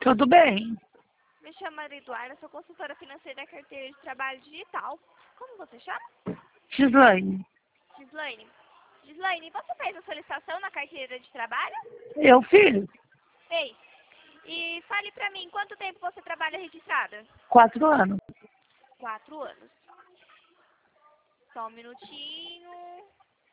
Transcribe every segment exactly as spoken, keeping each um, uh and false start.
Tudo bem. Me chamo Maria Eduarda, sou consultora financeira da carteira de trabalho digital. Como você chama? Gislaine, Gislaine. Gislaine, você fez a solicitação na carteira de trabalho? eu, filho, Fez. E fale pra mim, quanto tempo você trabalha registrada? quatro anos. Quatro anos. Só um minutinho.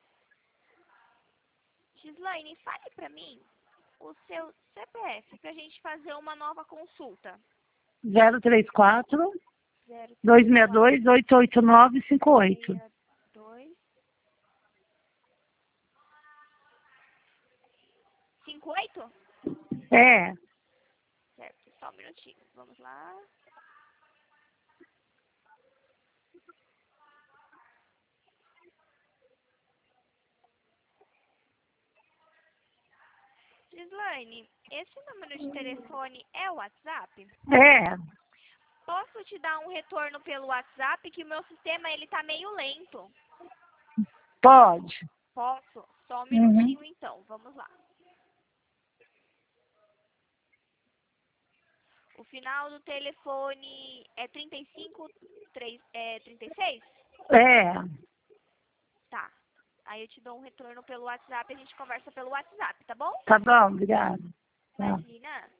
Gislaine, fale pra mim o seu C P F pra gente fazer uma nova consulta. zero três quatro, Zero dois seis dois, oito oito nove cinco oito. dois cinco oito? É, Certo, só um minutinho. Vamos lá. Gislaine, esse número de telefone é o WhatsApp? é, Posso te dar um retorno pelo WhatsApp que o meu sistema ele tá meio lento? pode. Posso? Só um Uhum. minutinho então, vamos lá. O final do telefone é trinta e cinco, três, é trinta e seis? É, Tá. Aí eu te dou um retorno pelo WhatsApp e a gente conversa pelo WhatsApp, tá bom? tá bom, obrigada. Tá. Imagina.